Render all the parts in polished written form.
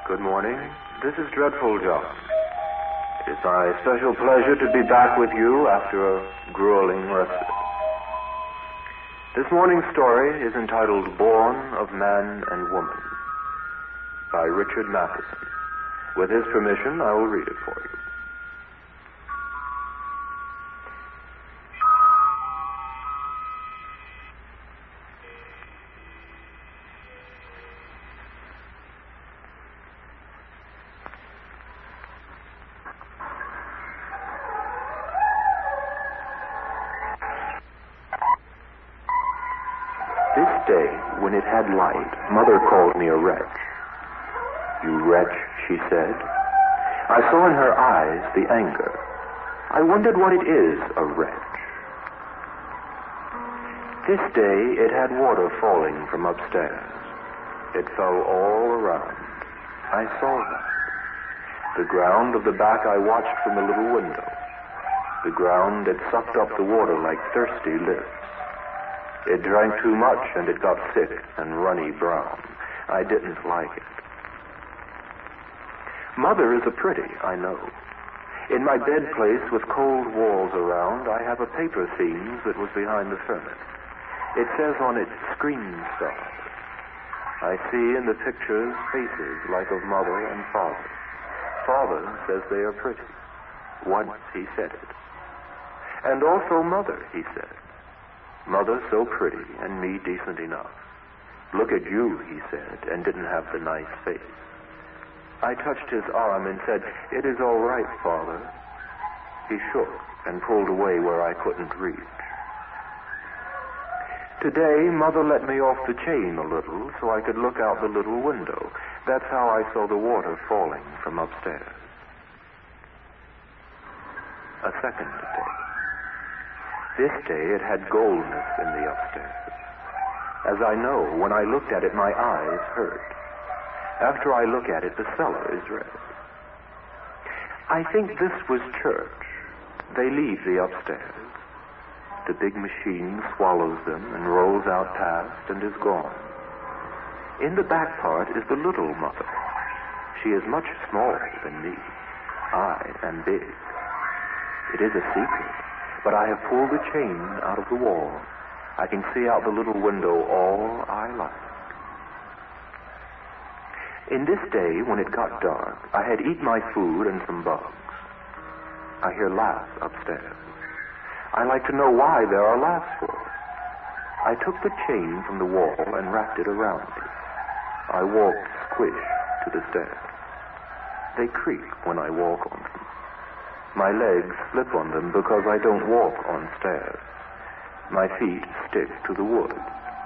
Good morning. This is Dreadful John. It is my special pleasure to be back with you after a grueling respite. This morning's story is entitled Born of Man and Woman by Richard Matheson. With his permission, I will read it for you. This day, when it had light, Mother called me a wretch. You wretch, she said. I saw in her eyes the anger. I wondered what it is, a wretch. This day, it had water falling from upstairs. It fell all around. I saw that. The ground of the back I watched from the little window. The ground that sucked up the water like thirsty lips. It drank too much, and it got thick and runny brown. I didn't like it. Mother is a pretty, I know. In my bed place with cold walls around, I have a paper theme that was behind the furnace. It says on it, Screen Stars. I see in the pictures faces like of Mother and Father. Father says they are pretty. Once he said it. And also Mother, he said. Mother so pretty, and me decent enough. Look at you, he said, and didn't have the nice face. I touched his arm and said, It is all right, Father. He shook and pulled away where I couldn't reach. Today, Mother let me off the chain a little so I could look out the little window. That's how I saw the water falling from upstairs. A second day. This day it had goldness in the upstairs. As I know, when I looked at it, my eyes hurt. After I look at it, the cellar is red. I think this was church. They leave the upstairs. The big machine swallows them and rolls out past and is gone. In the back part is the little Mother. She is much smaller than me. I am big. It is a secret. But I have pulled the chain out of the wall. I can see out the little window all I like. In this day, when it got dark, I had eaten my food and some bugs. I hear laughs upstairs. I like to know why there are laughs for. I took the chain from the wall and wrapped it around me. I walked squish to the stairs. They creak when I walk on them. My legs slip on them because I don't walk on stairs. My feet stick to the wood.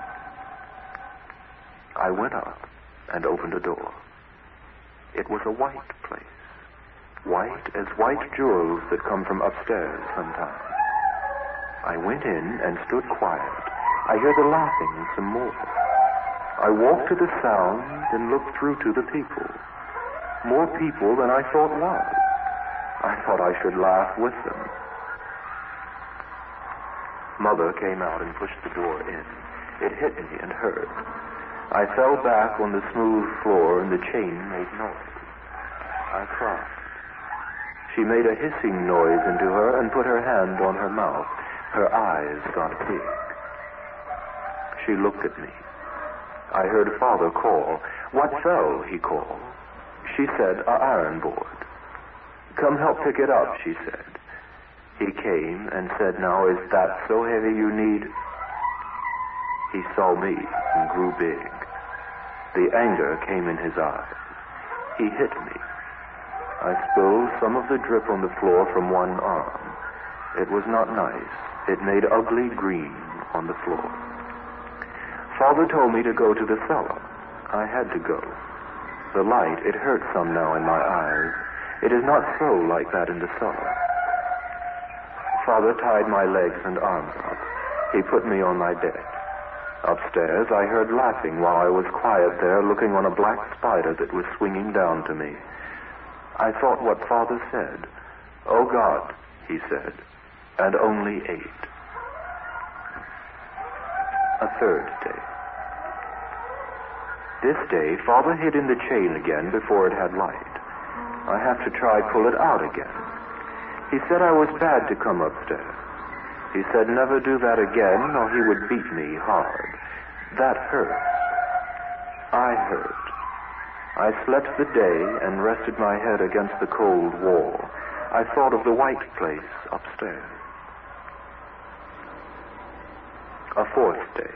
I went up and opened a door. It was a white place. White as white jewels that come from upstairs sometimes. I went in and stood quiet. I hear the laughing some more. I walked to the sound and looked through to the people. More people than I thought was. I thought I should laugh with them. Mother came out and pushed the door in. It hit me and hurt. I fell back on the smooth floor and the chain made noise. I cried. She made a hissing noise into her and put her hand on her mouth. Her eyes got big. She looked at me. I heard Father call. What fell, he called. She said, a iron board. Come help pick it up, she said. He came and said, now is that so heavy you need? He saw me and grew big. The anger came in his eyes. He hit me. I spilled some of the drip on the floor from one arm. It was not nice. It made ugly green on the floor. Father told me to go to the cellar. I had to go. The light, it hurt some now in my eyes. It is not so like that in the cellar. Father tied my legs and arms up. He put me on my bed. Upstairs, I heard laughing while I was quiet there looking on a black spider that was swinging down to me. I thought what Father said. Oh, God, he said, and only ate. A third day. This day, Father hid in the chain again before it had light. I have to try pull it out again. He said I was bad to come upstairs. He said never do that again or he would beat me hard. That hurt. I hurt. I slept the day and rested my head against the cold wall. I thought of the white place upstairs. A fourth day.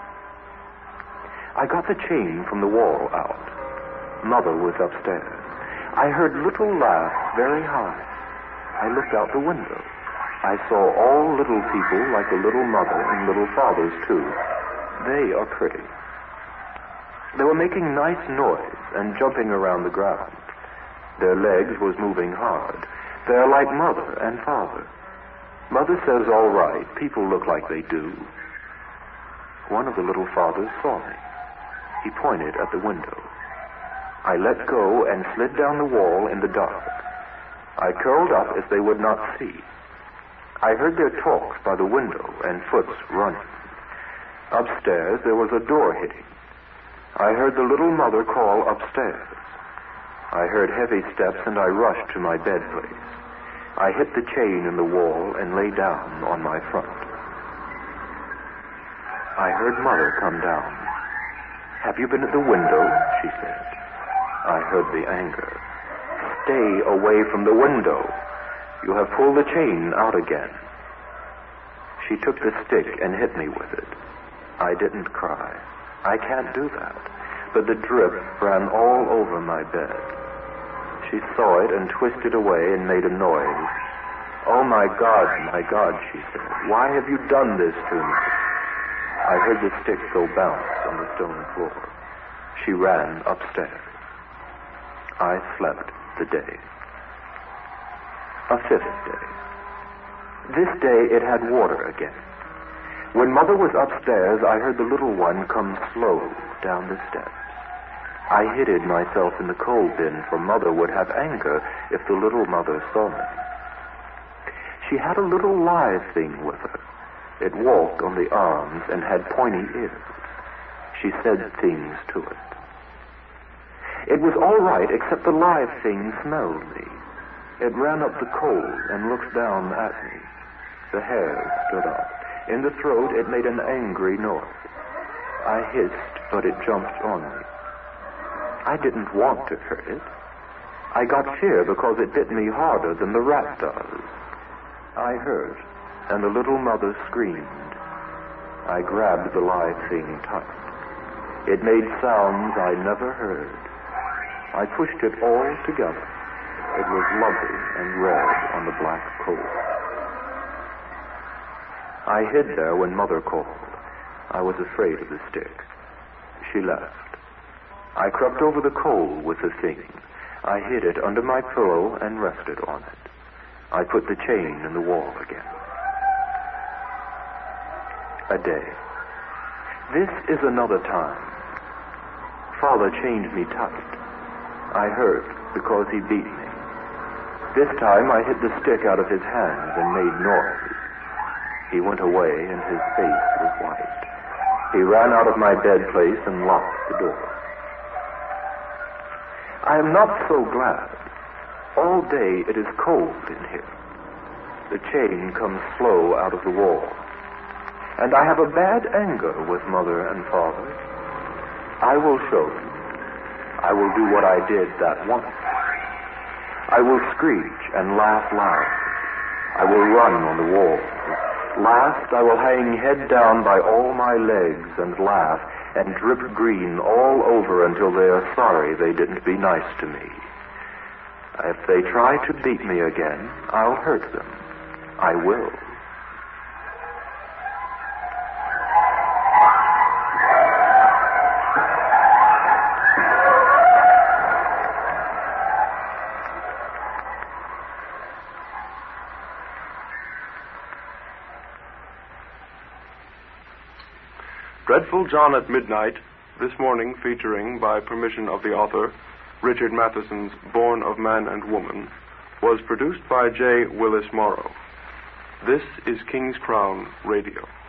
I got the chain from the wall out. Mother was upstairs. I heard little laugh very high. I looked out the window. I saw all little people like a little mother and little fathers, too. They are pretty. They were making nice noise and jumping around the ground. Their legs was moving hard. They are like mother and father. Mother says, all right, people look like they do. One of the little fathers saw me. He pointed at the window. I let go and slid down the wall in the dark. I curled up as they would not see. I heard their talks by the window and foots running. Upstairs there was a door hitting. I heard the little mother call upstairs. I heard heavy steps and I rushed to my bed place. I hit the chain in the wall and lay down on my front. I heard Mother come down. Have you been at the window? She said. I heard the anger. Stay away from the window. You have pulled the chain out again. She took the stick and hit me with it. I didn't cry. I can't do that. But the drip ran all over my bed. She saw it and twisted away and made a noise. Oh, my God, she said. Why have you done this to me? I heard the stick go bounce on the stone floor. She ran upstairs. I slept the day. A fifth day. This day it had water again. When Mother was upstairs, I heard the little one come slow down the steps. I hid myself in the coal bin, for Mother would have anger if the little mother saw me. She had a little live thing with her. It walked on the arms and had pointy ears. She said things to it. It was all right, except the live thing smelled me. It ran up the coal and looked down at me. The hair stood up. In the throat, it made an angry noise. I hissed, but it jumped on me. I didn't want to hurt it. I got fear because it bit me harder than the rat does. I hurt, and the little mother screamed. I grabbed the live thing tight. It made sounds I never heard. I pushed it all together. It was lumpy and red on the black coal. I hid there when Mother called. I was afraid of the stick. She left. I crept over the coal with the thing. I hid it under my pillow and rested on it. I put the chain in the wall again. A day. This is another time. Father chained me tight. I hurt because he beat me. This time I hit the stick out of his hands and made noise. He went away and his face was white. He ran out of my bed place and locked the door. I am not so glad. All day it is cold in here. The chain comes slow out of the wall. And I have a bad anger with Mother and Father. I will show you. I will do what I did that once. I will screech and laugh loud. I will run on the wall. Last, I will hang head down by all my legs and laugh and drip green all over until they are sorry they didn't be nice to me. If they try to beat me again, I'll hurt them. I will. Dreadful John at Midnight, this morning featuring, by permission of the author, Richard Matheson's Born of Man and Woman, was produced by J. Willis Morrow. This is King's Crown Radio.